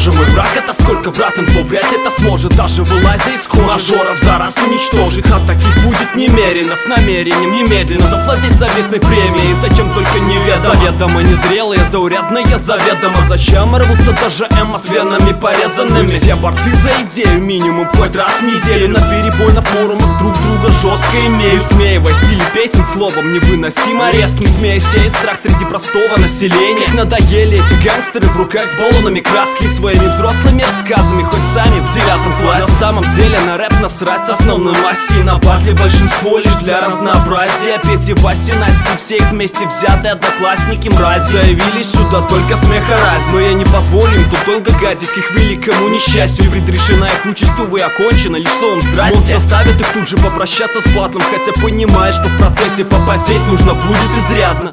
тоже мой враг. Это сколько врат инфо, вряд ли это сможет даже вылазя из кожи мажоров за раз уничтожить. А таких будет немерено, с намерением немедленно завладеть заветной премией. Зачем только неведомо, заведомо незрелые, заурядные заведомо. Зачем рвутся даже эмо с венами порезанными? Все борцы за идею минимум хоть раз в неделю на перебой на форумах друг друга жестко имеют. Смеивая стиль песен словом невыносимо резким, смея сеять страх среди простого населения. Как надоели эти гангстеры в руках с баллонами краски и своими взрослыми рассказами, хоть сами в 9 классе. На самом деле на рэп насрать основной массе, и на батле большинство лишь для разнообразия. Пети, Васи, Насти, все их вместе взятые одноклассники мрази заявились сюда только смеха ради. Но я не позволю им тут долго гадить к их великому несчастью. И предрешена их участь, увы, окончена лишь словом здрасте. Он заставит их тут же попрощаться с батлом, хотя понимает, что в процессе попотеть нужно будет изрядно.